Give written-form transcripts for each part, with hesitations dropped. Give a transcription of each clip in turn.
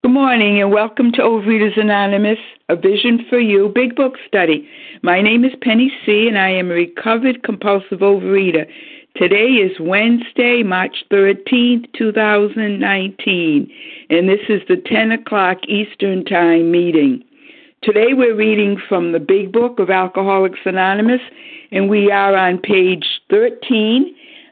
Good morning and welcome to Overeaters Anonymous, a Vision for You Big Book Study. My name is Penny C. and I am a recovered compulsive overeater. Today is Wednesday, March 13th, 2019, and this is the 10 o'clock Eastern Time meeting. Today we're reading from the Big Book of Alcoholics Anonymous, and we are on page 13,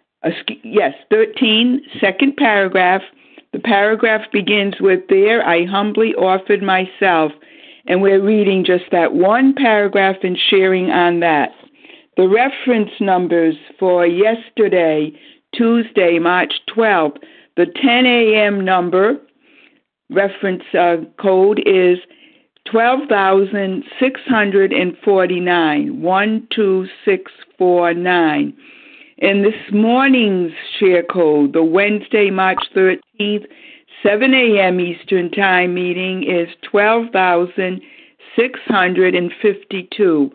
13, second paragraph. The paragraph begins with, "There I humbly offered myself," and we're reading just that one paragraph and sharing on that. The reference numbers for yesterday, Tuesday, March 12th, the 10 a.m. number, reference code is 12,649, 12649. And this morning's share code, the Wednesday, March 13th, 7 a.m. Eastern Time meeting is 12,652,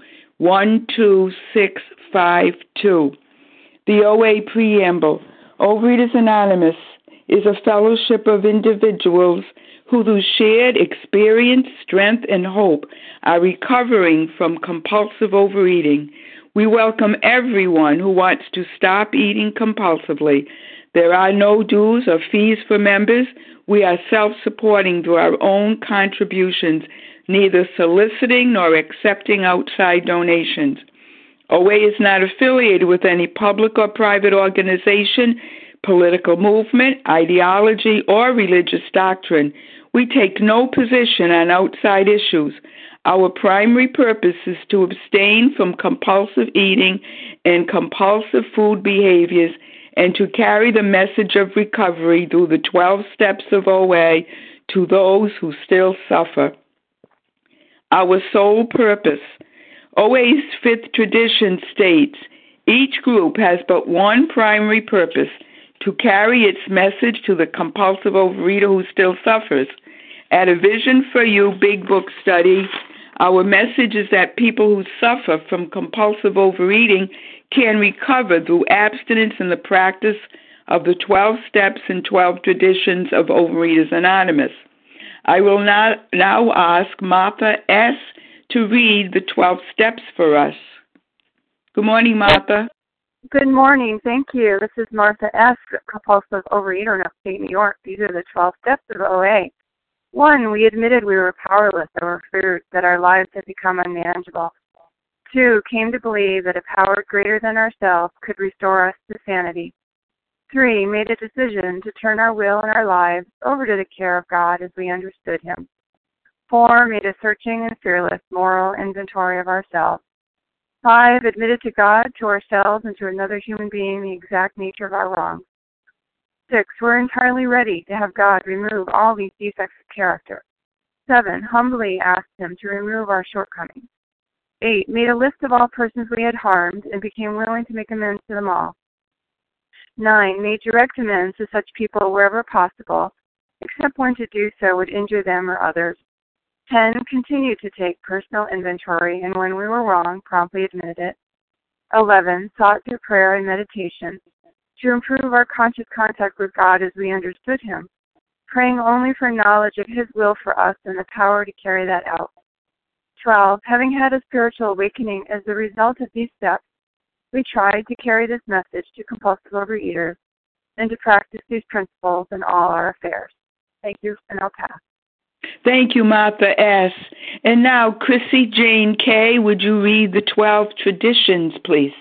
12652. The OA Preamble. Overeaters Anonymous is a fellowship of individuals who, through shared experience, strength, and hope, are recovering from compulsive overeating. We welcome everyone who wants to stop eating compulsively. There are no dues or fees for members. We are self-supporting through our own contributions, neither soliciting nor accepting outside donations. OA is not affiliated with any public or private organization, political movement, ideology, or religious doctrine. We take no position on outside issues. Our primary purpose is to abstain from compulsive eating and compulsive food behaviors and to carry the message of recovery through the 12 steps of OA to those who still suffer. Our sole purpose. OA's fifth tradition states, each group has but one primary purpose, to carry its message to the compulsive overeater who still suffers. At a Vision for You Big Book Study, our message is that people who suffer from compulsive overeating can recover through abstinence and the practice of the 12 steps and 12 traditions of Overeaters Anonymous. I will now ask Martha S. to read the 12 steps for us. Good morning, Martha. Good morning. Thank you. This is Martha S., compulsive overeater in upstate New York. These are the 12 steps of OA. 1, we admitted we were powerless over food, that our lives had become unmanageable. 2, came to believe that a power greater than ourselves could restore us to sanity. 3, made a decision to turn our will and our lives over to the care of God as we understood Him. 4, made a searching and fearless moral inventory of ourselves. 5, admitted to God, to ourselves, and to another human being the exact nature of our wrongs. 6, we're entirely ready to have God remove all these defects of character. 7, humbly asked Him to remove our shortcomings. 8, made a list of all persons we had harmed and became willing to make amends to them all. 9, made direct amends to such people wherever possible, except when to do so would injure them or others. 10, continued to take personal inventory, and when we were wrong, promptly admitted it. 11, sought through prayer and meditation to improve our conscious contact with God as we understood Him, praying only for knowledge of His will for us and the power to carry that out. 12, having had a spiritual awakening as the result of these steps, we tried to carry this message to compulsive overeaters and to practice these principles in all our affairs. Thank you, and I'll pass. Thank you, Martha S. And now, Chrissy Jane K., would you read the 12 traditions, please?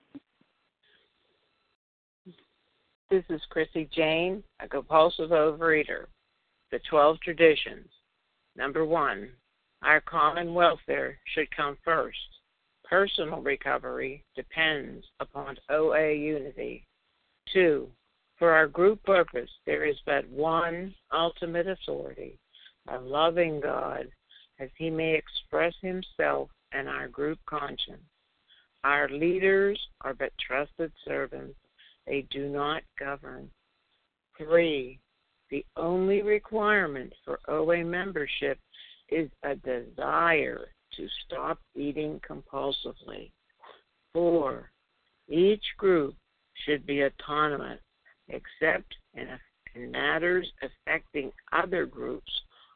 This is Chrissy Jane, a compulsive overeater. The 12 traditions. Number 1, our common welfare should come first. Personal recovery depends upon OA unity. 2, for our group purpose, there is but one ultimate authority, a loving God, as He may express Himself in our group conscience. Our leaders are but trusted servants. They do not govern. 3, the only requirement for OA membership is a desire to stop eating compulsively. 4, each group should be autonomous except in matters affecting other groups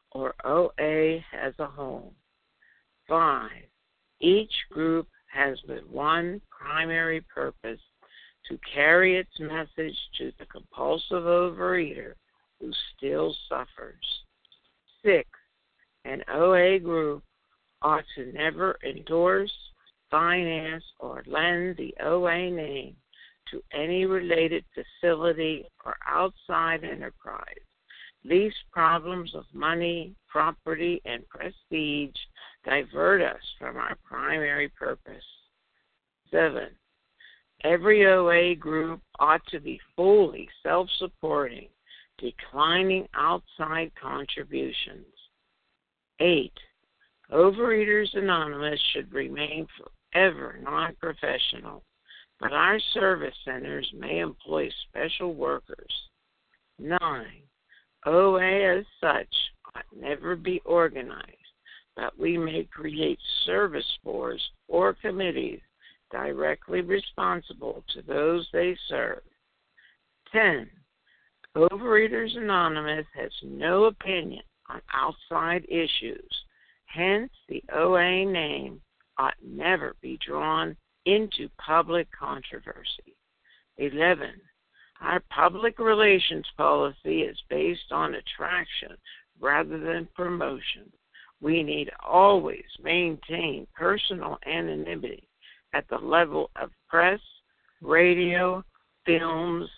or OA as a whole. 5. Each group has but one primary purpose: to carry its message to the compulsive overeater who still suffers. 6. An OA group ought to never endorse, finance, or lend the OA name to any related facility or outside enterprise. These problems of money, property, and prestige divert us from our primary purpose. 7. Every OA group ought to be fully self-supporting, declining outside contributions. 8. Overeaters Anonymous should remain forever non-professional, but our service centers may employ special workers. 9. OA as such ought never be organized, but we may create service boards or committees directly responsible to those they serve. 10. Overeaters Anonymous has no opinion on outside issues. Hence, the OA name ought never be drawn into public controversy. 11. Our public relations policy is based on attraction rather than promotion. We need always maintain personal anonymity at the level of press, radio, films,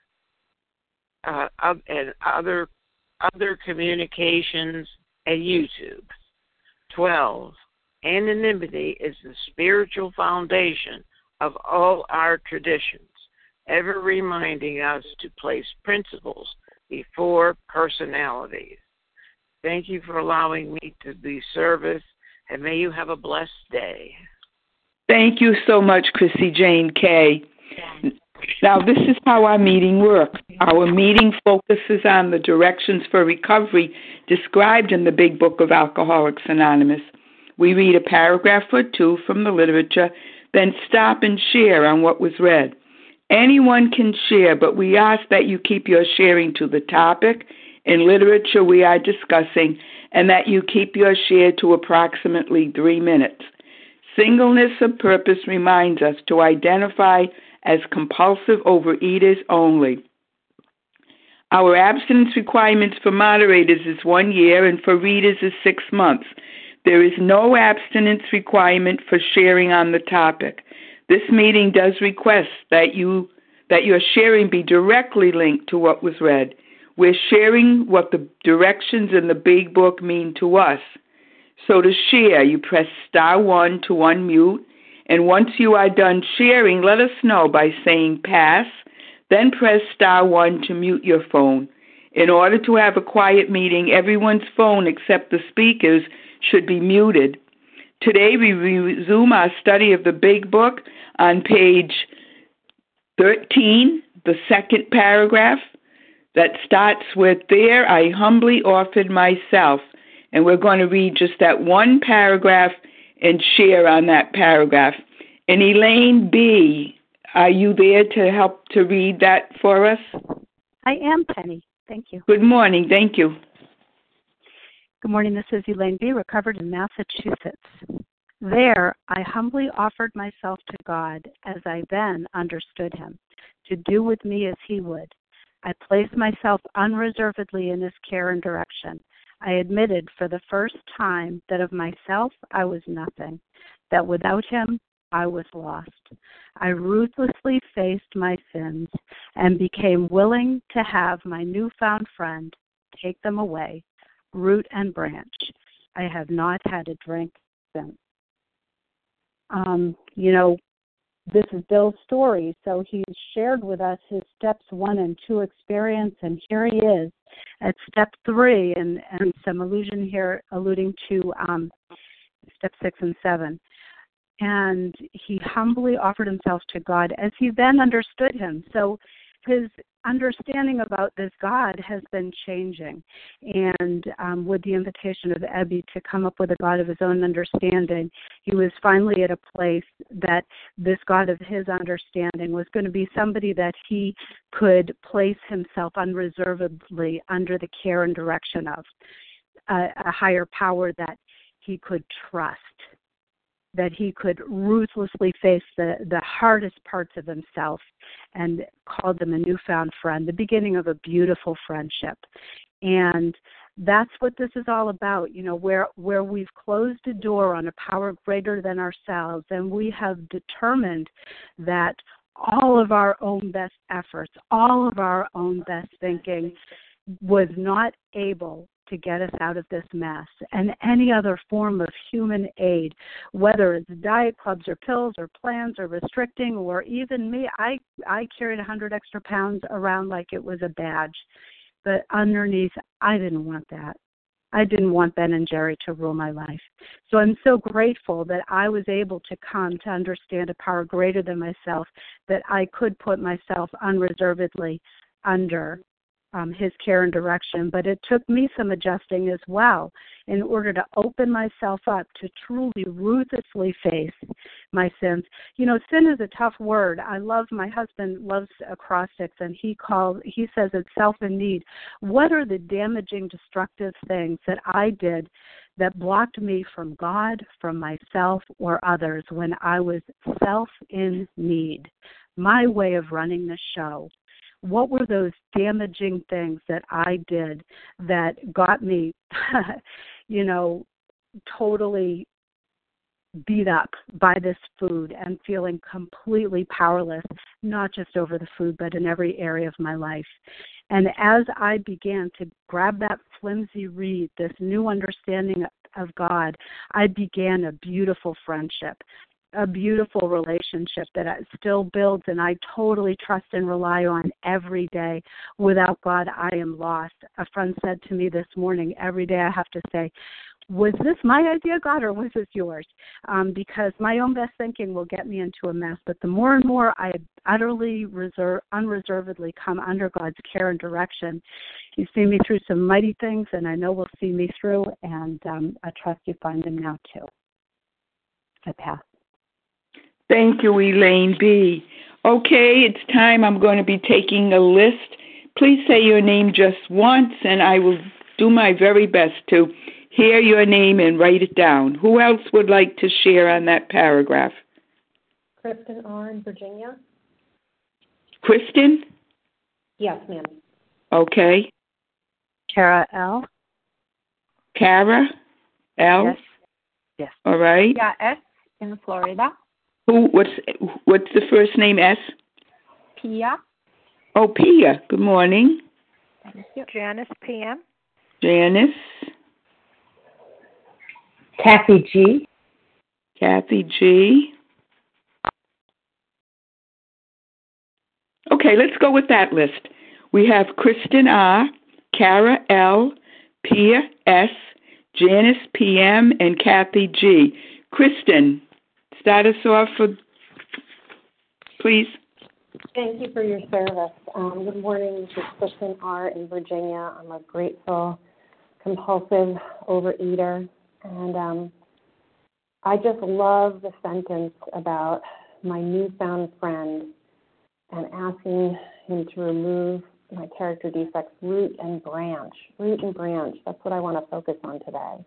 and other communications, and YouTube. 12. Anonymity is the spiritual foundation of all our traditions, ever reminding us to place principles before personalities. Thank you for allowing me to be service, and may you have a blessed day. Thank you so much, Chrissy Jane K. Now, this is how our meeting works. Our meeting focuses on the directions for recovery described in the Big Book of Alcoholics Anonymous. We read a paragraph or two from the literature, then stop and share on what was read. Anyone can share, but we ask that you keep your sharing to the topic and literature we are discussing, and that you keep your share to approximately 3 minutes. Singleness of purpose reminds us to identify as compulsive overeaters only. Our abstinence requirements for moderators is 1 year and for readers is 6 months. There is no abstinence requirement for sharing on the topic. This meeting does request that your sharing be directly linked to what was read. We're sharing what the directions in the Big Book mean to us. So to share, you press *1 to unmute, and once you are done sharing, let us know by saying pass, then press *1 to mute your phone. In order to have a quiet meeting, everyone's phone except the speaker's should be muted. Today we resume our study of the Big Book on page 13, the second paragraph that starts with, "There I humbly offered myself." And we're going to read just that one paragraph and share on that paragraph. And Elaine B., are you there to help to read that for us? I am, Penny. Thank you. Good morning. Thank you. Good morning. This is Elaine B., recovered in Massachusetts. There, I humbly offered myself to God as I then understood him, to do with me as he would. I placed myself unreservedly in his care and direction. I admitted for the first time that of myself I was nothing, that without him I was lost. I ruthlessly faced my sins and became willing to have my newfound friend take them away, root and branch. I have not had a drink since. This is Bill's story, so he's shared with us his steps 1 and 2 experience, and here he is at step 3, and some allusion here alluding to step 6 and 7. And he humbly offered himself to God as he then understood him. So his understanding about this God has been changing. And with the invitation of Ebby to come up with a God of his own understanding, he was finally at a place that this God of his understanding was going to be somebody that he could place himself unreservedly under the care and direction of. a higher power that he could trust, that he could ruthlessly face the hardest parts of himself, and called them a newfound friend, the beginning of a beautiful friendship. And that's what this is all about, where we've closed a door on a power greater than ourselves, and we have determined that all of our own best efforts, all of our own best thinking was not able to get us out of this mess. And any other form of human aid, whether it's diet clubs or pills or plans or restricting, or even me, I carried 100 extra pounds around like it was a badge. But underneath, I didn't want that. I didn't want Ben and Jerry to rule my life. So I'm so grateful that I was able to come to understand a power greater than myself, that I could put myself unreservedly under his care and direction. But it took me some adjusting as well in order to open myself up to truly ruthlessly face my sins. Sin is a tough word. My husband loves acrostics, and he says it's self in need. What are the damaging, destructive things that I did that blocked me from God, from myself, or others when I was self in need? My way of running the show. What were those damaging things that I did that got me, totally beat up by this food and feeling completely powerless, not just over the food, but in every area of my life? And as I began to grab that flimsy reed, this new understanding of God, I began a beautiful friendship, a beautiful relationship that still builds, and I totally trust and rely on every day. Without God, I am lost. A friend said to me this morning, every day I have to say, was this my idea, God, or was this yours? Because my own best thinking will get me into a mess. But the more and more I utterly unreservedly come under God's care and direction, He's seen me through some mighty things, and I know will see me through, and I trust you find Him now too. I pass. Thank you, Elaine B. Okay, it's time. I'm going to be taking a list. Please say your name just once, and I will do my very best to hear your name and write it down. Who else would like to share on that paragraph? Kristen R. in Virginia. Kristen? Yes, ma'am. Okay. Kara L. Kara L. Yes. All right. Yeah, S in Florida. What's the first name? S? Pia. Oh, Pia. Good morning. Thank you. Janice PM. Janice. Kathy G. Kathy G. Okay, let's go with that list. We have Kristen R., Kara L., Pia S., Janice PM, and Kathy G. Kristen, start us off, please. Thank you for your service. Good morning. This is Kristen R. in Virginia. I'm a grateful, compulsive overeater. And I just love the sentence about my newfound friend and asking him to remove my character defects, root and branch. Root and branch, that's what I want to focus on today.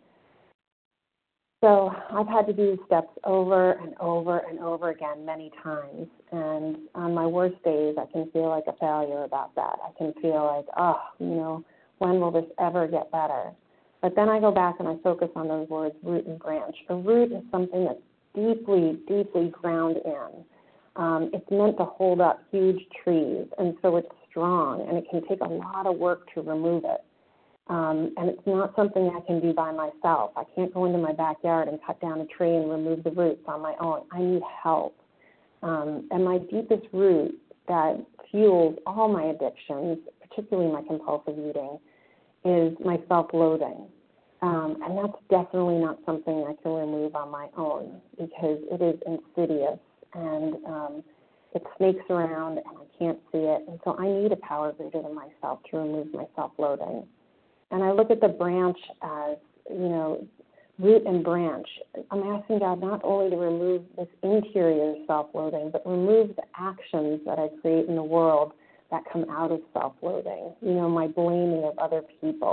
So I've had to do steps over and over and over again many times. And on my worst days, I can feel like a failure about that. I can feel like, when will this ever get better? But then I go back and I focus on those words, root and branch. A root is something that's deeply, deeply ground in. It's meant to hold up huge trees, and so it's strong, and it can take a lot of work to remove it. And it's not something I can do by myself. I can't go into my backyard and cut down a tree and remove the roots on my own. I need help. And my deepest root that fuels all my addictions, particularly my compulsive eating, is my self-loathing. And that's definitely not something I can remove on my own because it is insidious and it snakes around and I can't see it. And so I need a power greater than myself to remove my self-loathing. And I look at the branch as, root and branch. I'm asking God not only to remove this interior self-loathing, but remove the actions that I create in the world that come out of self-loathing. My blaming of other people,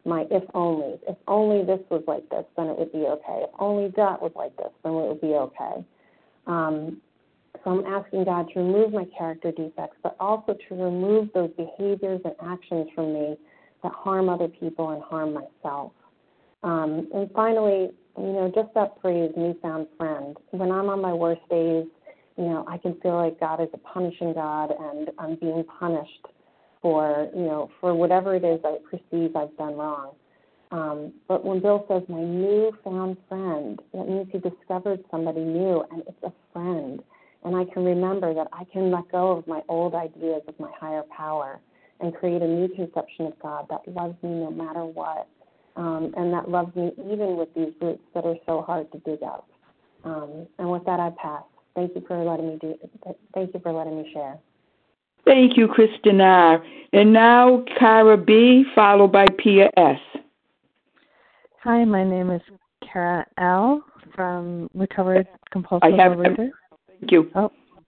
my if only. If only this was like this, then it would be okay. If only that was like this, then it would be okay. So I'm asking God to remove my character defects, but also to remove those behaviors and actions from me that harm other people and harm myself. And finally, just that phrase, newfound friend. When I'm on my worst days, I can feel like God is a punishing God, and I'm being punished for whatever it is I perceive I've done wrong. But when Bill says my newfound friend, that means he discovered somebody new, and it's a friend. And I can remember that I can let go of my old ideas of my higher power and create a new conception of God that loves me no matter what, and that loves me even with these roots that are so hard to dig up. And with that, I pass. Thank you for letting me share. Thank you, Kristen R. And now Kara B, followed by Pia S. Hi, my name is Kara L. from Recovered Compulsive Overeater. Thank you. Oh.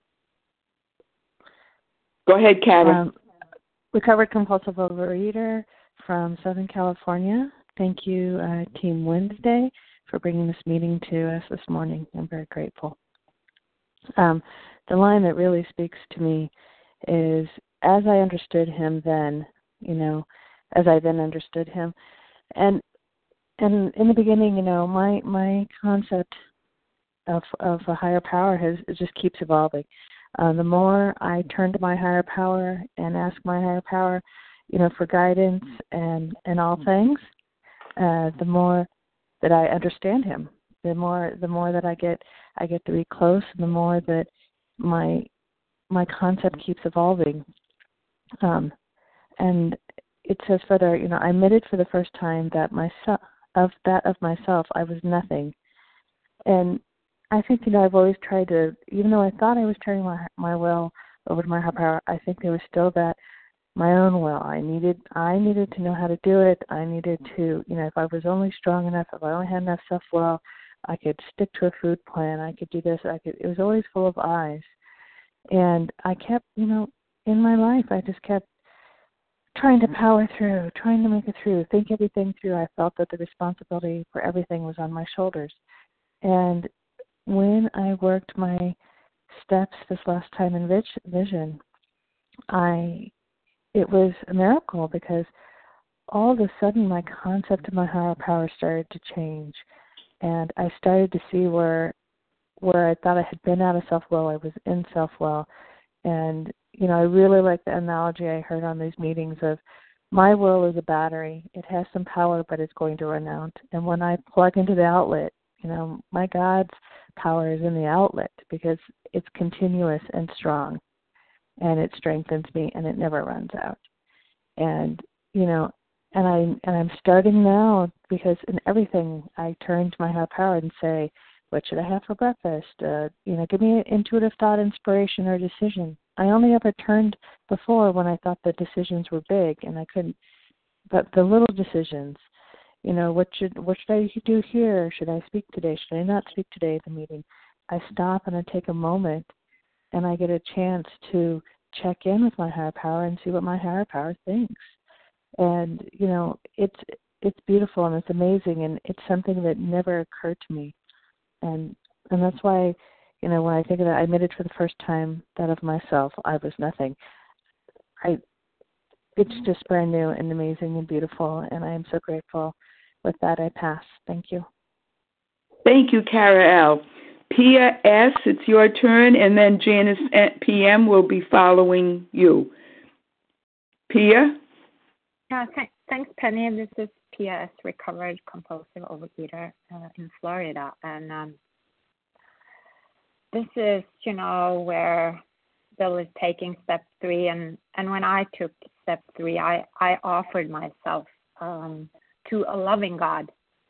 Go ahead, Kara. Recovered Compulsive Overeater from Southern California. Thank you, Team Wednesday, for bringing this meeting to us this morning. I'm very grateful. The line that really speaks to me is, as I understood him then, as I then understood him. And in the beginning, my concept of a higher power just keeps evolving. The more I turn to my higher power and ask my higher power, for guidance and all things, the more that I understand him. The more that I get to be close, and the more that my concept keeps evolving. And it says further, I admitted for the first time that myself I was nothing. And I think, I've always tried to, even though I thought I was turning my will over to my higher power, I think there was still that my own will. I needed to know how to do it. I needed to, if I was only strong enough, if I only had enough self-will, I could stick to a food plan. I could do this. It was always full of I's. And I kept, in my life, I just kept trying to power through, trying to make it through, think everything through. I felt that the responsibility for everything was on my shoulders. And when I worked my steps this last time in Vision, it was a miracle, because all of a sudden my concept of my higher power started to change. And I started to see where I thought I had been out of self-will, I was in self-will. And, I really like the analogy I heard on these meetings of my will is a battery. It has some power, but it's going to run out. And when I plug into the outlet, my God's power is in the outlet, because it's continuous and strong, and it strengthens me, and it never runs out. And, and I'm starting now, because in everything I turn to my higher power and say, what should I have for breakfast? Give me an intuitive thought, inspiration, or decision. I only ever turned before when I thought the decisions were big and I couldn't. But the little decisions, what should I do here? Should I speak today? Should I not speak today at the meeting? I stop and I take a moment, and I get a chance to check in with my higher power and see what my higher power thinks. And it's beautiful and it's amazing, and it's something that never occurred to me. And that's why, when I think of that, I admitted for the first time that of myself I was nothing. It's just brand new and amazing and beautiful, and I am so grateful. With that, I pass. Thank you. Thank you, Kara L. Pia S., it's your turn, and then Janice PM will be following you. Pia? Thanks, Penny. This is Pia S., recovered compulsive overeater in Florida. And this is, where Bill is taking step 3. And when I took step 3, I offered myself to a loving God,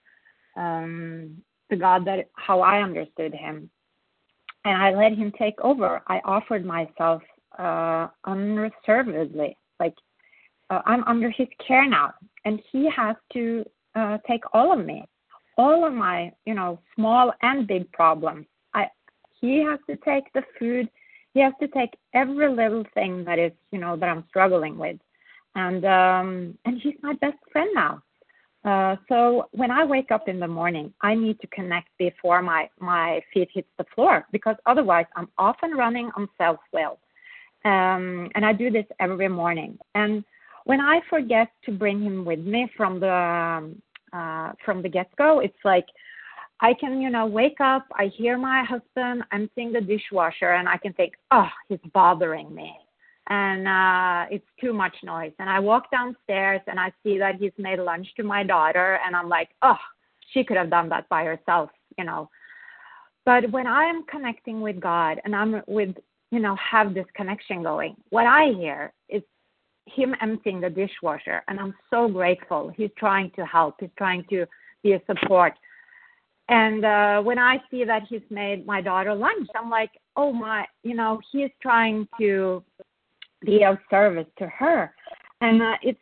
the God that how I understood him. And I let him take over. I offered myself unreservedly, I'm under his care now, and he has to take all of me, all of my, small and big problems. He has to take the food. He has to take every little thing that is, that I'm struggling with, and he's my best friend now. So when I wake up in the morning, I need to connect before my feet hit the floor, because otherwise I'm often running on self-will. And I do this every morning. And when I forget to bring him with me from the get-go, it's like I can, wake up, I hear my husband emptying the dishwasher, and I can think, oh, he's bothering me. And it's too much noise. And I walk downstairs and I see that he's made lunch to my daughter, and I'm like, oh, she could have done that by herself, But when I am connecting with God and I'm with, have this connection going, what I hear is him emptying the dishwasher, and I'm so grateful. He's trying to help. He's trying to be a support. And when I see that he's made my daughter lunch, I'm like, oh my, he's trying to be of service to her. And it's,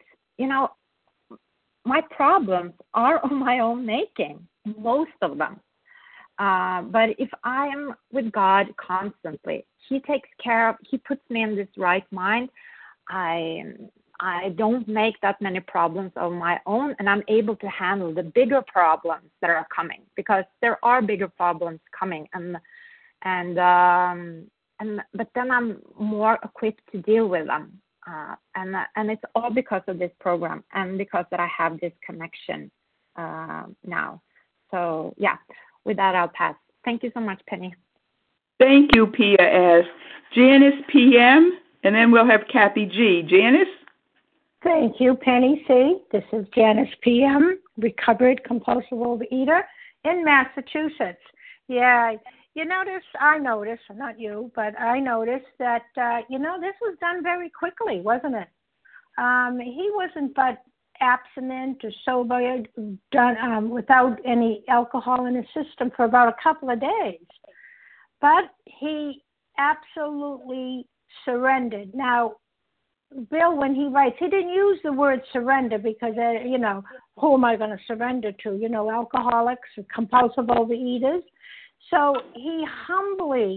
my problems are of my own making, most of them. But if I am with God constantly, he takes care of, he puts me in this right mind. I don't make that many problems of my own, and I'm able to handle the bigger problems that are coming, because there are bigger problems coming, but then I'm more equipped to deal with them, and it's all because of this program and because that I have this connection now. So yeah, with that I'll pass. Thank you so much, Penny. Thank you, Pia S. Janice PM, and then we'll have Kathy G. Janice? Thank you, Penny C. This is Janice PM, recovered compulsive overeater in Massachusetts. Yeah, I noticed, not you, but I noticed that, this was done very quickly, wasn't it? He wasn't but abstinent or sober, done without any alcohol in his system for about a couple of days. But he absolutely surrendered. Now, Bill, when he writes, he didn't use the word surrender because, who am I going to surrender to? Alcoholics or compulsive overeaters. So he humbly,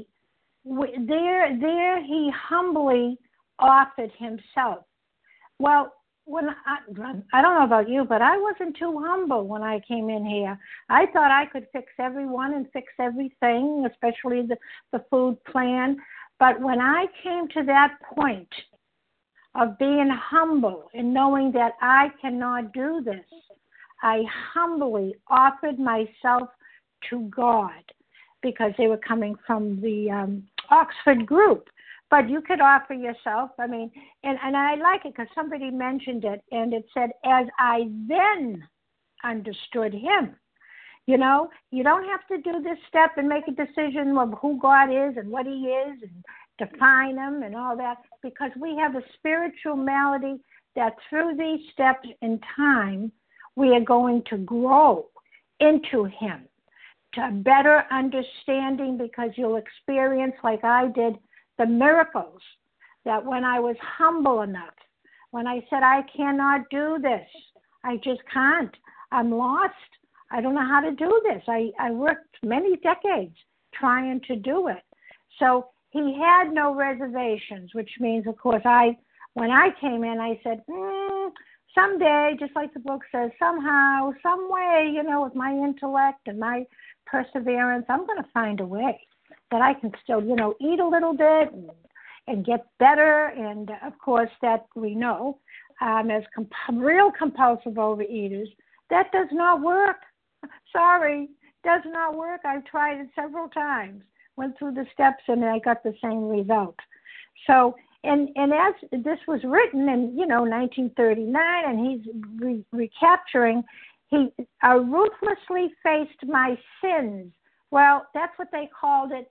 he humbly offered himself. Well, when I don't know about you, but I wasn't too humble when I came in here. I thought I could fix everyone and fix everything, especially the food plan. But when I came to that point of being humble and knowing that I cannot do this, I humbly offered myself to God, because they were coming from the Oxford group. But you could offer yourself, and I like it because somebody mentioned it, and it said, as I then understood him. You don't have to do this step and make a decision of who God is and what he is and define him and all that, because we have a spiritual malady that through these steps in time, we are going to grow into him, to better understanding, because you'll experience, like I did, the miracles that when I was humble enough, when I said, I cannot do this, I just can't, I'm lost, I don't know how to do this. I worked many decades trying to do it. So he had no reservations, which means, of course, when I came in, I said, someday, just like the book says, somehow, some way, with my intellect and my perseverance, I'm going to find a way that I can still, eat a little bit and get better. And, of course, that we know as real compulsive overeaters, that does not work. Sorry, does not work. I've tried it several times, went through the steps, and I got the same result. So, and as this was written in, 1939, and he's recapturing, he ruthlessly faced my sins. Well, that's what they called it,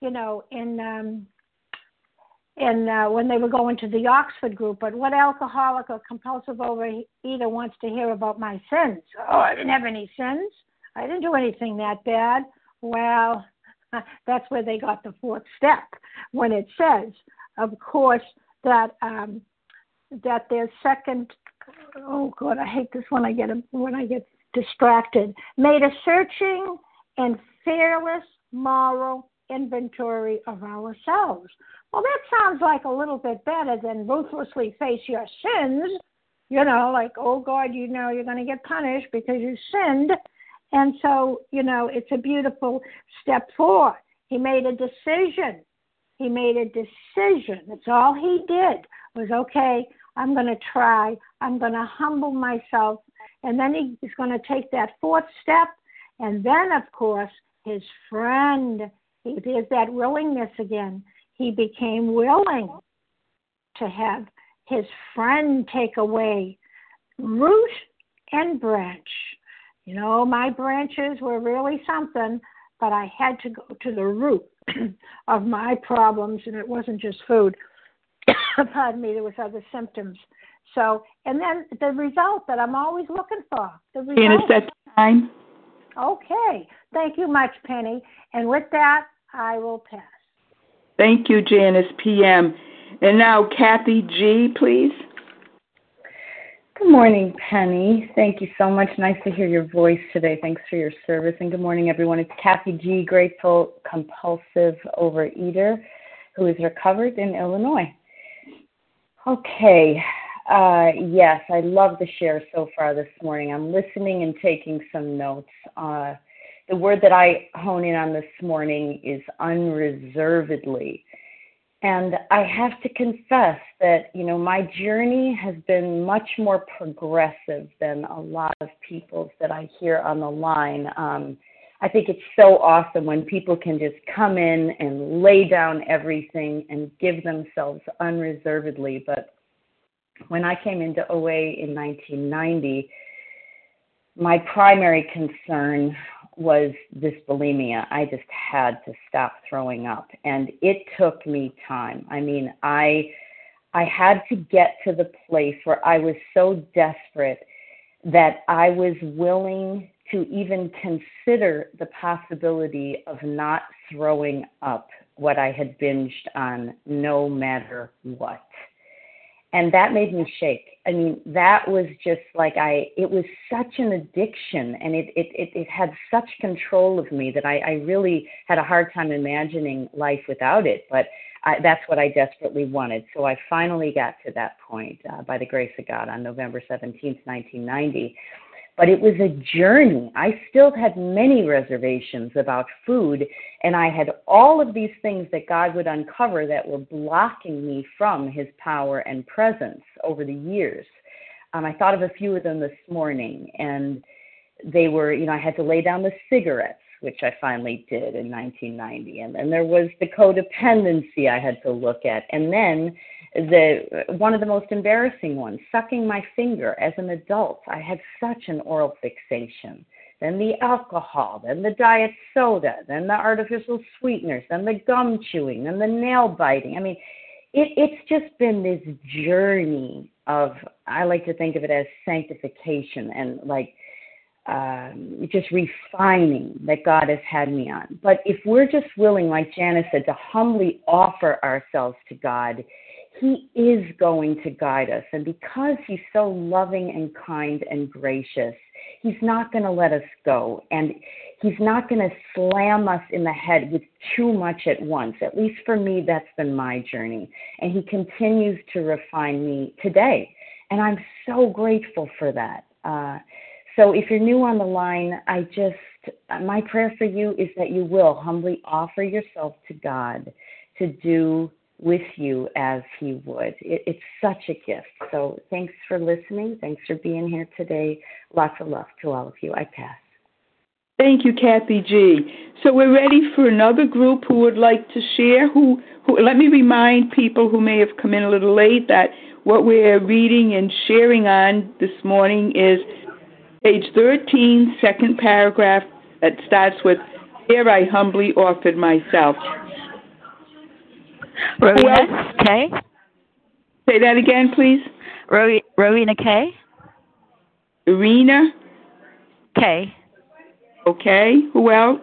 in when they were going to the Oxford group. But what alcoholic or compulsive overeater wants to hear about my sins? Oh, I didn't have any sins. I didn't do anything that bad. Well, that's where they got the fourth step, when it says, of course, that their second. Oh God, I hate this when I get distracted. Made a searching and fearless moral inventory of ourselves. Well, that sounds like a little bit better than ruthlessly face your sins. like, oh God, you're going to get punished because you sinned. And so, it's a beautiful step forward. He made a decision. That's all he did was, okay, I'm going to try. I'm going to humble myself. And then he's going to take that fourth step. And then, of course, his friend, there's that willingness again. He became willing to have his friend take away root and branch. My branches were really something, but I had to go to the root of my problems, and it wasn't just food. Pardon me, there was other symptoms. So, and then the result that I'm always looking for. And it's that time. Okay. Thank you much, Penny. And with that, I will pass. Thank you, Janice PM. And now, Kathy G., please. Good morning, Penny. Thank you so much. Nice to hear your voice today. Thanks for your service. And good morning, everyone. It's Kathy G., grateful, compulsive overeater who is recovered in Illinois. Okay. Yes, I love the share so far this morning. I'm listening and taking some notes. The word that I hone in on this morning is unreservedly. And I have to confess that, my journey has been much more progressive than a lot of people's that I hear on the line. I think it's so awesome when people can just come in and lay down everything and give themselves unreservedly. But when I came into OA in 1990, my primary concern was this bulimia. I just had to stop throwing up, and it took me time. I mean, I had to get to the place where I was so desperate that I was willing to even consider the possibility of not throwing up what I had binged on, no matter what. And that made me shake. I mean, that was just like it was such an addiction, and it had such control of me that I really had a hard time imagining life without it. But that's what I desperately wanted. So I finally got to that point by the grace of God on November 17th, 1990. But it was a journey. I still had many reservations about food, and I had all of these things that God would uncover that were blocking me from his power and presence over the years. I thought of a few of them this morning, and they were, I had to lay down the cigarettes, which I finally did in 1990. And there was the codependency I had to look at. And then one of the most embarrassing ones, sucking my finger as an adult. I had such an oral fixation. Then the alcohol, then the diet soda, then the artificial sweeteners, then the gum chewing, then the nail biting. I mean, it's just been this journey of, I like to think of it as sanctification and just refining that God has had me on. But if we're just willing, like Janice said, to humbly offer ourselves to God, he is going to guide us. And because he's so loving and kind and gracious, he's not going to let us go. And he's not going to slam us in the head with too much at once. At least for me, that's been my journey. And he continues to refine me today. And I'm so grateful for that. So if you're new on the line, my prayer for you is that you will humbly offer yourself to God to do with you as he would. It's such a gift. So thanks for listening. Thanks for being here today. Lots of love to all of you. I pass. Thank you, Kathy G. So we're ready for another group who would like to share. Who let me remind people who may have come in a little late that what we're reading and sharing on this morning is page 13, second paragraph that starts with, "Here I humbly offered myself." Rowena K. Say that again, please. Rowena K. Irina K. Okay. Who else?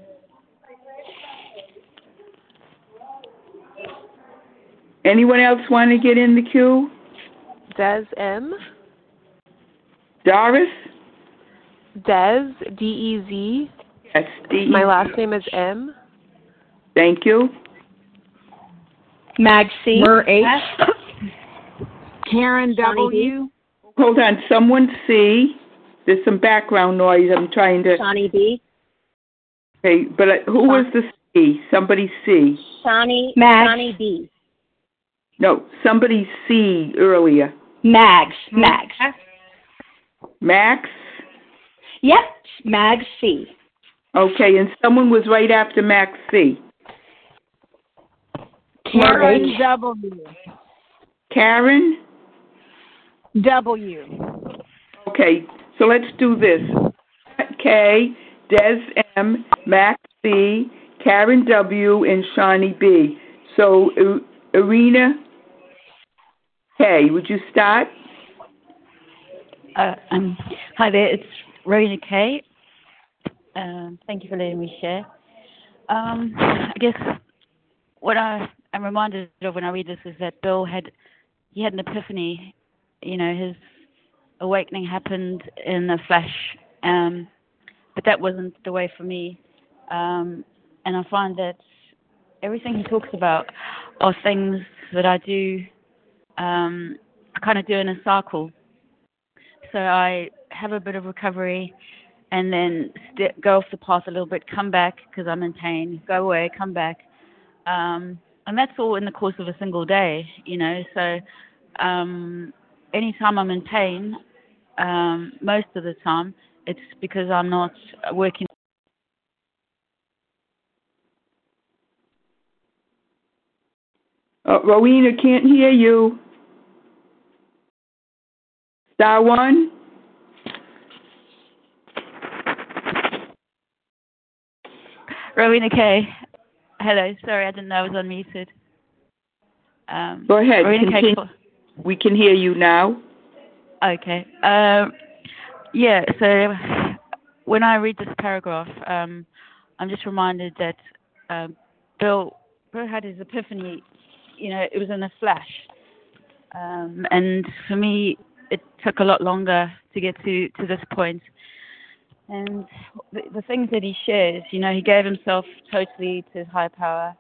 Anyone else want to get in the queue? Des M. Doris? Des, D-E-Z. Yes, D-E-Z. My last name is M. Thank you. Maxine. Mer H. Karen W. Hold on. Someone C. There's some background noise. I'm trying to. Shawnee B. Okay, but who was the C? Somebody C. Shawnee B. No, somebody C earlier. Max. Max? Yep, Max C. Okay, and someone was right after Max C. Karen W. Karen? W. Okay, so let's do this. K, Des M, Max C, Karen W, and Shawnee B. So, Irina K, would you start? Hi there, it's Rowena K. Thank you for letting me share. I guess what I'm reminded of when I read this is that Bill had an epiphany. You know, his awakening happened in a flash, but that wasn't the way for me. And I find that everything he talks about are things that I do, I kind of do in a cycle. So I have a bit of recovery and then go off the path a little bit, come back because I'm in pain, go away, come back. And that's all in the course of a single day, you know. So anytime I'm in pain, most of the time, it's because I'm not working. Rowena, can't hear you. Star one? Rowena K. Hello, sorry, I didn't know I was unmuted. Go ahead. Rowena K. We can hear you now. Okay. Yeah, so when I read this paragraph, I'm just reminded that Bill had his epiphany, you know, it was in a flash. And for me, it took a lot longer to get to this point. And the things that he shares, you know, he gave himself totally to his higher power,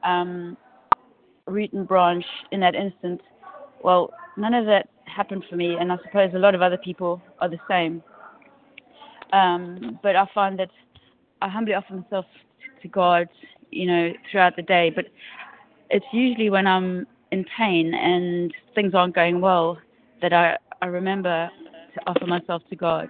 root and branch in that instant. Well, none of that happened for me, and I suppose a lot of other people are the same. But I find that I humbly offer myself to God, you know, throughout the day. But it's usually when I'm in pain and things aren't going well that I remember to offer myself to God.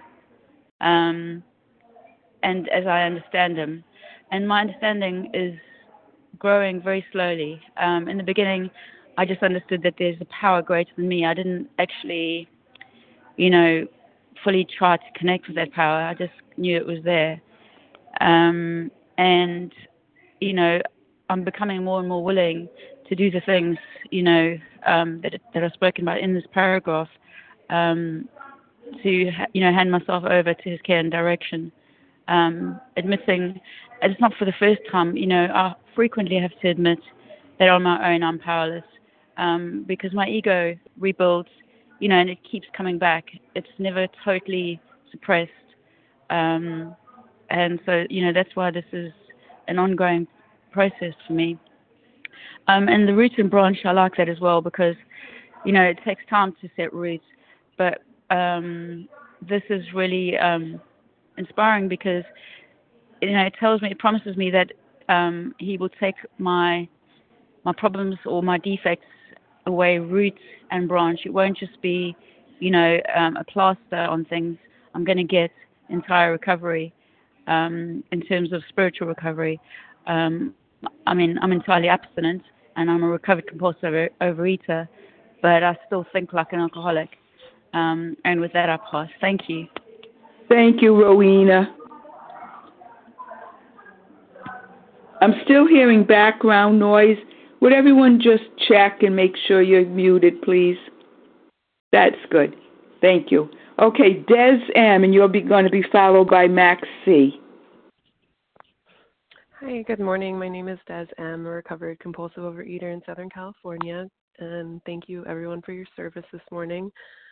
And as I understand Him. And my understanding is growing very slowly. In the beginning, I just understood that there's a power greater than me. I didn't actually, you know, fully try to connect with that power. I just knew it was there. And, you know, I'm becoming more and more willing to do the things, you know, that are spoken about in this paragraph, to, you know, hand myself over to His care and direction. Admitting, it's not for the first time, you know, I frequently have to admit that on my own I'm powerless, because my ego rebuilds, you know, and it keeps coming back. It's never totally suppressed. And so, you know, that's why this is an ongoing process for me. And the root and branch, I like that as well, because, you know, it takes time to set roots, but this is really inspiring because, you know, it promises me that He will take my problems or my defects away, root and branch. It won't just be, you know, a plaster on things. I'm going to get entire recovery in terms of spiritual recovery. I mean, I'm entirely abstinent and I'm a recovered compulsive overeater, but I still think like an alcoholic. And with that, I pass. Thank you. Thank you, Rowena. I'm still hearing background noise. Would everyone just check and make sure you're muted, please? That's good. Thank you. Okay, Des M, and you're going to be followed by Max C. Hi, good morning. My name is Des M., a recovered compulsive overeater in Southern California, and thank you, everyone, for your service this morning.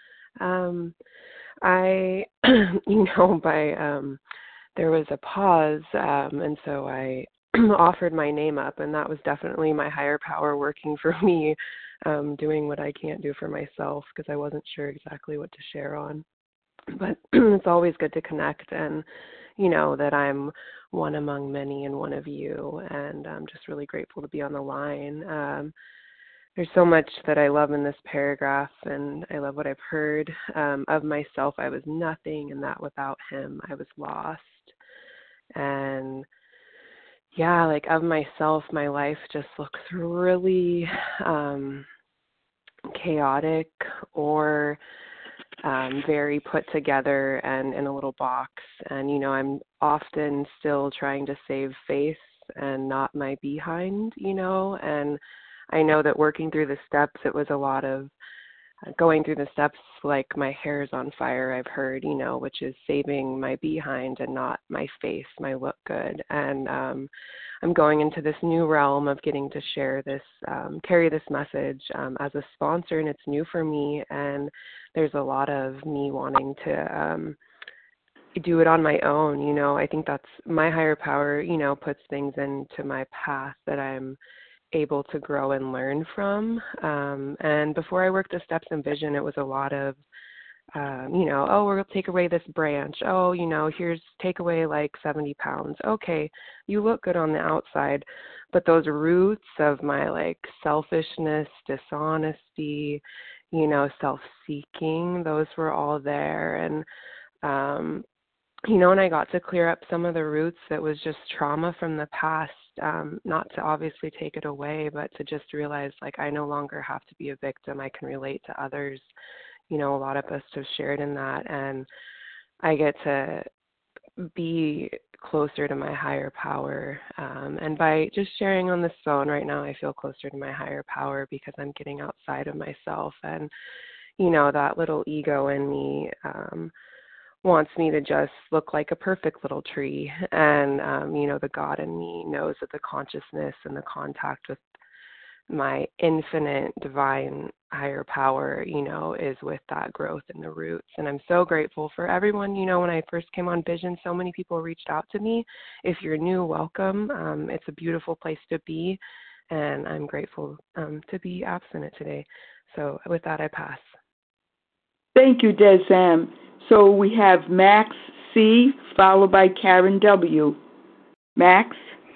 There was a pause, and so I offered my name up, and that was definitely my higher power working for me. doing what I can't do for myself because I wasn't sure exactly what to share on. But it's always good to connect and, that I'm one among many and one of you. And I'm just really grateful to be on the line. There's so much that I love in this paragraph, and I love what I've heard. Of myself, I was nothing, and that without him, I was lost. And yeah, like of myself, my life just looks really chaotic or very put together and in a little box. And, I'm often still trying to save face and not my behind, and I know that working through the steps, it was a lot of going through the steps like my hair's on fire, I've heard, which is saving my behind and not my face, my look good. And I'm going into this new realm of getting to share this, carry this message as a sponsor, and it's new for me. And there's a lot of me wanting to do it on my own. I think that's my higher power, puts things into my path that I'm able to grow and learn from. And before I worked the steps in vision, it was a lot of, oh, we're going to take away this branch. Oh, here's take away like 70 pounds. Okay, you look good on the outside. But those roots of my like selfishness, dishonesty, self-seeking, those were all there. And, and I got to clear up some of the roots that was just trauma from the past, not to obviously take it away, but to just realize, like, I no longer have to be a victim. I can relate to others. A lot of us have shared in that, and I get to be closer to my higher power. And by just sharing on this phone right now, I feel closer to my higher power because I'm getting outside of myself. And, that little ego in me, wants me to just look like a perfect little tree. And, the God in me knows that the consciousness and the contact with my infinite divine higher power, is with that growth in the roots. And I'm so grateful for everyone. When I first came on Vision, so many people reached out to me. If you're new, welcome. It's a beautiful place to be. And I'm grateful to be abstinent today. So with that, I pass. Thank you, Des. So we have Max C. followed by Karen W. Max?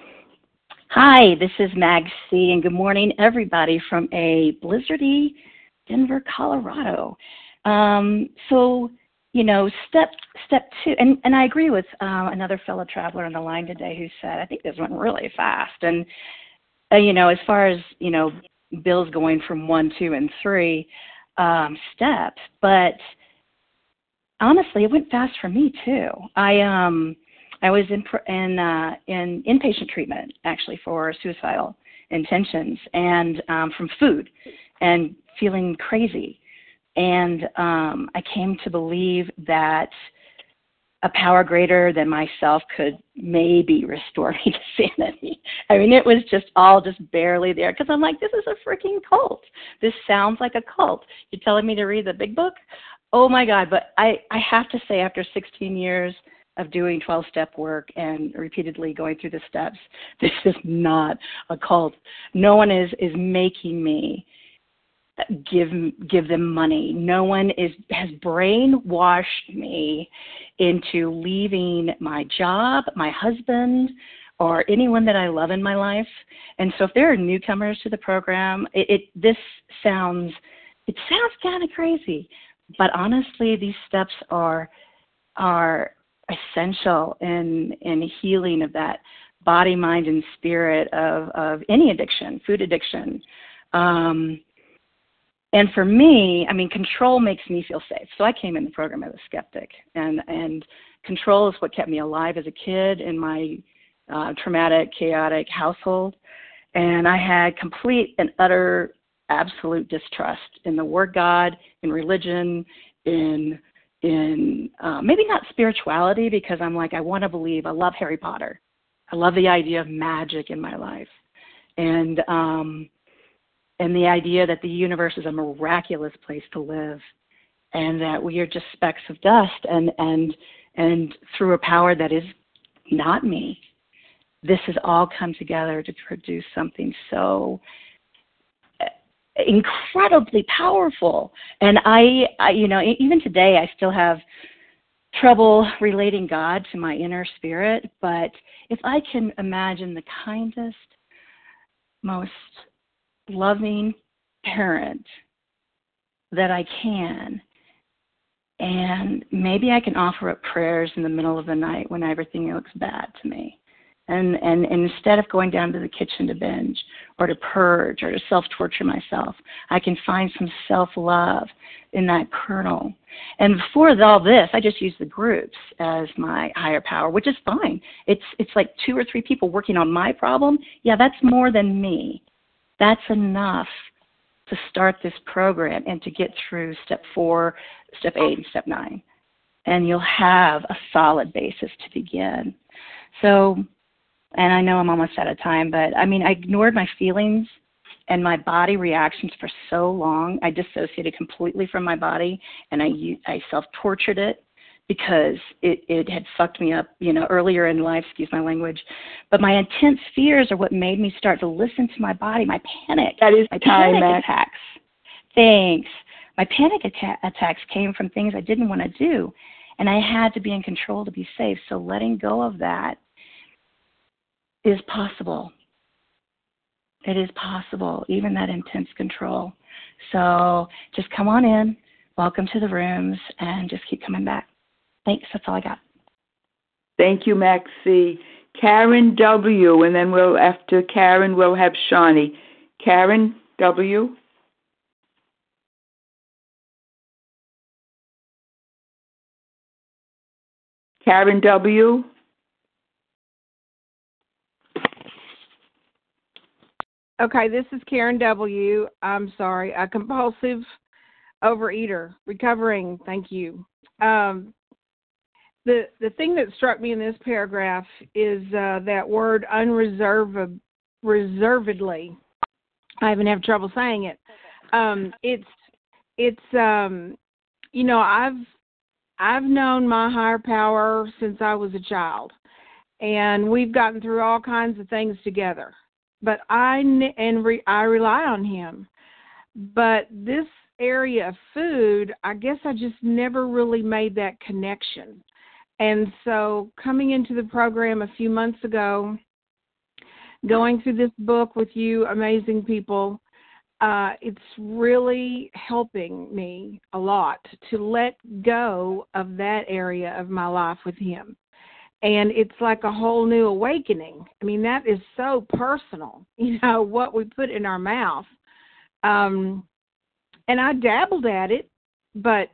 Hi, this is Mag C. And good morning, everybody, from a blizzardy Denver, Colorado. Step two, and I agree with another fellow traveler on the line today who said, I think this went really fast. And, as far as, Bill's going from 1, 2, and 3 steps, but honestly, it went fast for me too. I was in inpatient treatment actually for suicidal intentions and from food and feeling crazy. And I came to believe that a power greater than myself could maybe restore me to sanity. I mean, it was just barely there because I'm like, this is a freaking cult. This sounds like a cult. You're telling me to read the big book? Oh my God. But I have to say, after 16 years of doing 12-step work and repeatedly going through the steps, this is not a cult. No one is making me give them money. No one has brainwashed me into leaving my job, my husband, or anyone that I love in my life. And so if there are newcomers to the program, this sounds kind of crazy. But honestly, these steps are essential in healing of that body, mind, and spirit of any addiction, food addiction. And for me, I mean, control makes me feel safe. So I came in the program as a skeptic, and control is what kept me alive as a kid in my traumatic, chaotic household. And I had complete and utter, absolute distrust in the word God, in religion, in maybe not spirituality, because I'm like, I want to believe. I love Harry Potter. I love the idea of magic in my life. And the idea that the universe is a miraculous place to live, and that we are just specks of dust, and through a power that is not me, this has all come together to produce something so incredibly powerful. And I, even today, I still have trouble relating God to my inner spirit. But if I can imagine the kindest, most loving parent that I can, and maybe I can offer up prayers in the middle of the night when everything looks bad to me. And instead of going down to the kitchen to binge or to purge or to self-torture myself, I can find some self-love in that kernel. And before all this, I just use the groups as my higher power, which is fine. It's like 2 or 3 people working on my problem. Yeah, that's more than me. That's enough to start this program and to get through step 4, step 8, and step 9. And you'll have a solid basis to begin. So, and I know I'm almost out of time, but I ignored my feelings and my body reactions for so long. I dissociated completely from my body, and I self-tortured it because it had fucked me up, earlier in life, excuse my language. But my intense fears are what made me start to listen to my body, my panic. That is my time, panic Max. attacks. Thanks. My panic attacks came from things I didn't want to do, and I had to be in control to be safe. So letting go of that is possible. It is possible, even that intense control. So just come on in, welcome to the rooms, and just keep coming back. Thanks, that's all I got. Thank you, Maxie. Karen W., and then after Karen, we'll have Shawnee. Karen W. Karen W. Okay, this is Karen W. I'm sorry, a compulsive overeater, recovering. Thank you. The thing that struck me in this paragraph is that word reservedly. I even have trouble saying it. I've known my higher power since I was a child, and we've gotten through all kinds of things together. But I rely on him. But this area of food, I guess I just never really made that connection. And so coming into the program a few months ago, going through this book with you amazing people, it's really helping me a lot to let go of that area of my life with him. And it's like a whole new awakening. I mean, that is so personal, what we put in our mouth. And I dabbled at it, but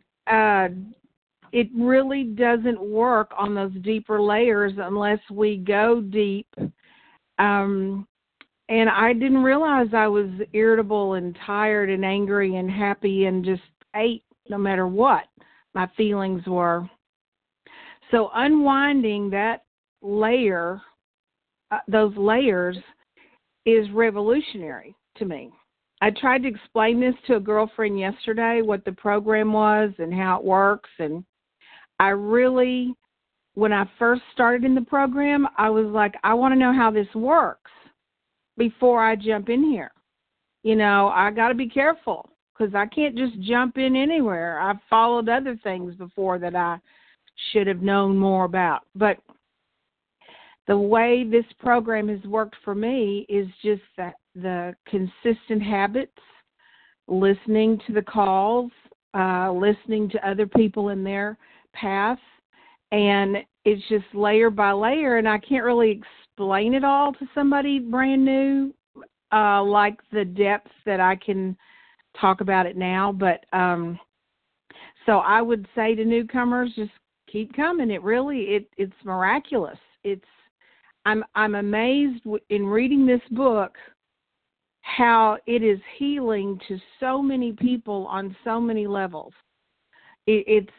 it really doesn't work on those deeper layers unless we go deep. And I didn't realize I was irritable and tired and angry and happy and just ate no matter what my feelings were. So unwinding that layer, those layers, is revolutionary to me. I tried to explain this to a girlfriend yesterday, what the program was and how it works. And I really, when I first started in the program, I was like, I want to know how this works before I jump in here. I got to be careful because I can't just jump in anywhere. I've followed other things before that I should have known more about. But the way this program has worked for me is just that the consistent habits, listening to the calls, listening to other people in their path, and it's just layer by layer, and I can't really explain it all to somebody brand new, like the depth that I can talk about it now. But so I would say to newcomers, just keep coming. It's miraculous. I'm amazed in reading this book how it is healing to so many people on so many levels. I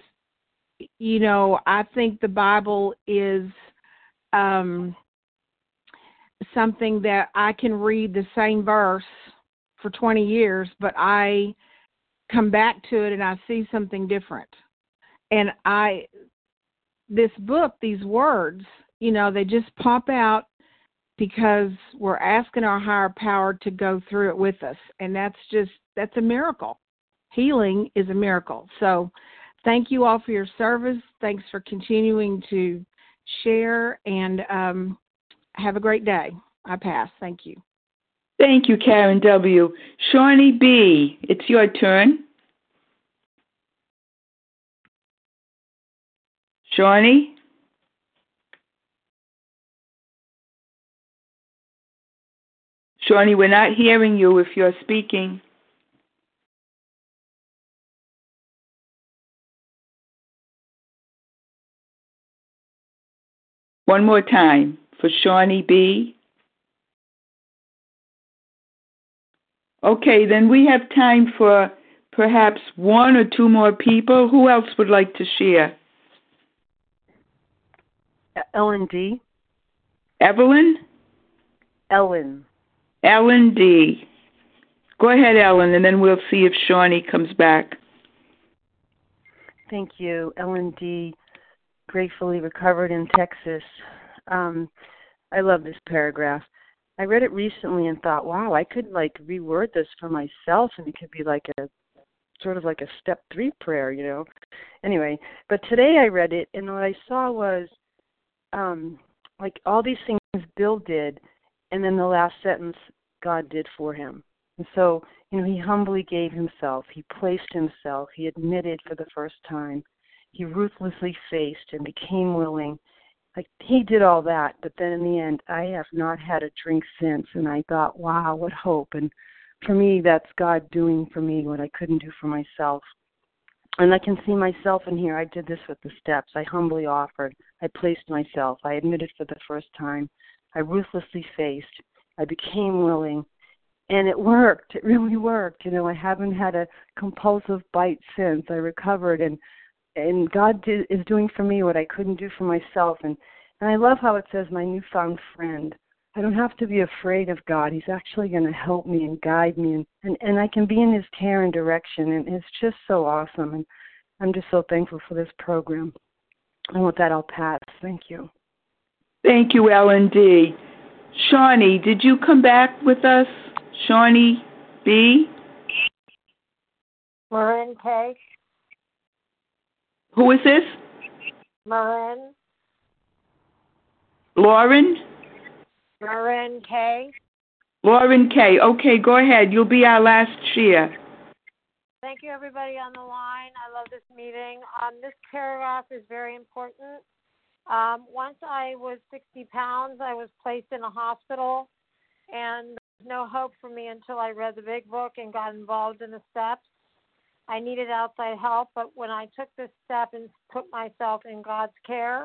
think the Bible is something that I can read the same verse for 20 years, but I come back to it and I see something different. And this book, these words, they just pop out because we're asking our higher power to go through it with us. And that's a miracle. Healing is a miracle. So thank you all for your service. Thanks for continuing to share, and have a great day. I pass. Thank you. Thank you, Karen W. Shawnee B., it's your turn. Shawnee? Shawnee, we're not hearing you if you're speaking. One more time for Shawnee B. Okay, then we have time for perhaps one or two more people. Who else would like to share? Ellen D. Evelyn? Ellen. Ellen D. Go ahead, Ellen, and then we'll see if Shawnee comes back. Thank you. Ellen D., gratefully recovered in Texas. I love this paragraph. I read it recently and thought, wow, I could reword this for myself, and it could be like a sort of like a step 3 prayer, Anyway, but today I read it, and what I saw was all these things Bill did, and then the last sentence, God did for him. And so, he humbly gave himself. He placed himself. He admitted for the first time. He ruthlessly faced and became willing. He did all that, but then in the end, I have not had a drink since, and I thought, wow, what hope. And for me, that's God doing for me what I couldn't do for myself. And I can see myself in here. I did this with the steps. I humbly offered. I placed myself. I admitted for the first time. I ruthlessly faced. I became willing. And it worked. It really worked. I haven't had a compulsive bite since. I recovered, and God is doing for me what I couldn't do for myself. And I love how it says, my newfound friend. I don't have to be afraid of God. He's actually going to help me and guide me, and I can be in his care and direction, and it's just so awesome. And I'm just so thankful for this program. And with that, I'll pass. Thank you. Thank you, Ellen D. Shawnee, did you come back with us? Shawnee B. Marin K. Who is this? Marin. Lauren? Marin K. Lauren K. Okay, go ahead. You'll be our last share. Thank you, everybody on the line. I love this meeting. This paragraph is very important. Once I was 60 pounds, I was placed in a hospital, and there was no hope for me until I read the big book and got involved in the steps. I needed outside help, but when I took this step and put myself in God's care,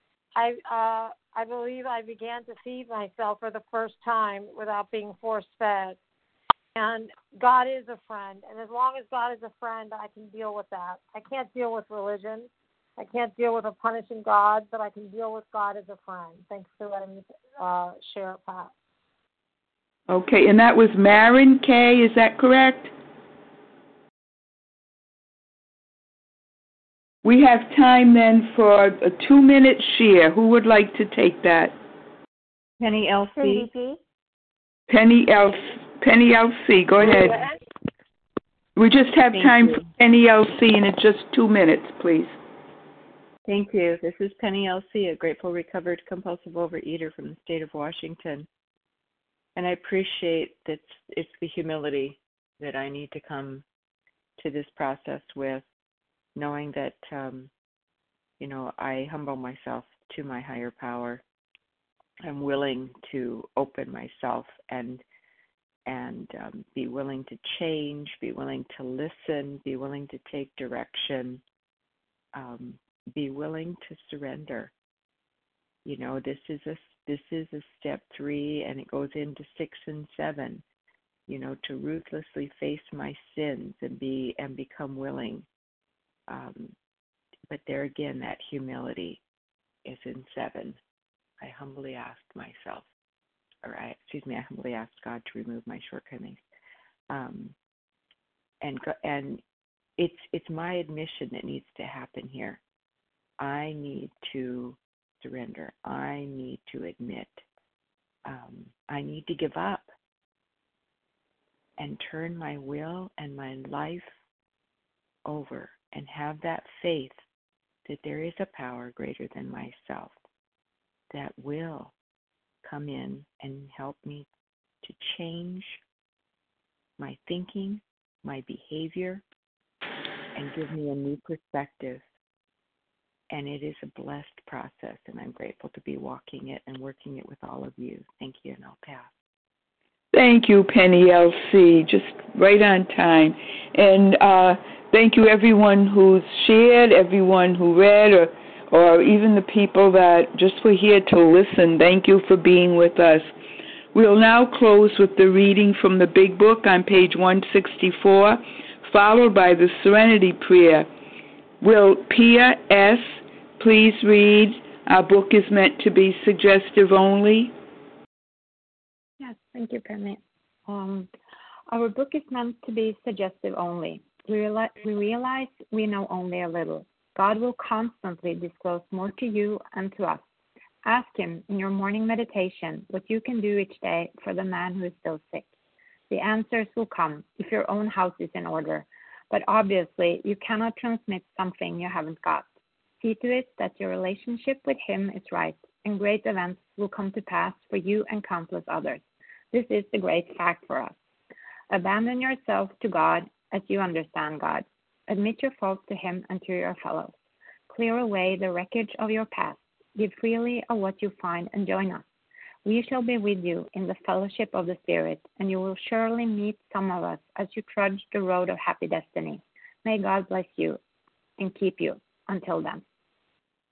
I believe I began to feed myself for the first time without being force-fed. And God is a friend, and as long as God is a friend, I can deal with that. I can't deal with religion. I can't deal with a punishing God, but I can deal with God as a friend. Thanks for letting me share, Pat. Okay, and that was Marin K., is that correct? We have time then for a 2-minute share. Who would like to take that? Penny LC. Penny LC, go ahead. We just have time for Penny LC, and it's just 2 minutes, please. Thank you. This is Penny LC, a grateful recovered compulsive overeater from the state of Washington. And I appreciate that it's the humility that I need to come to this process with, knowing that, I humble myself to my higher power. I'm willing to open myself and be willing to change, be willing to listen, be willing to take direction, be willing to surrender. This is a step 3, and it goes into 6 and 7. To ruthlessly face my sins and become willing. But there again, that humility is in 7. I humbly asked myself, I humbly asked God to remove my shortcomings. And it's my admission that needs to happen here. I need to surrender. I need to admit I need to give up and turn my will and my life over and have that faith that there is a power greater than myself that will come in and help me to change my thinking, my behavior, and give me a new perspective. And it is a blessed process, and I'm grateful to be walking it and working it with all of you. Thank you, and I'll pass. Thank you, Penny L.C., just right on time. And thank you, everyone who's shared, everyone who read, or even the people that just were here to listen. Thank you for being with us. We'll now close with the reading from the Big Book on page 164, followed by the Serenity Prayer. Will Pia S. please read? Our book is meant to be suggestive only. Yes, thank you, Penny. Our book is meant to be suggestive only. We realize we know only a little. God will constantly disclose more to you and to us. Ask Him in your morning meditation what you can do each day for the man who is still sick. The answers will come if your own house is in order, but obviously you cannot transmit something you haven't got. See to it that your relationship with Him is right, and great events will come to pass for you and countless others. This is the great fact for us. Abandon yourself to God as you understand God. Admit your faults to Him and to your fellows. Clear away the wreckage of your past. Give freely of what you find and join us. We shall be with you in the fellowship of the Spirit, and you will surely meet some of us as you trudge the road of happy destiny. May God bless you and keep you until then.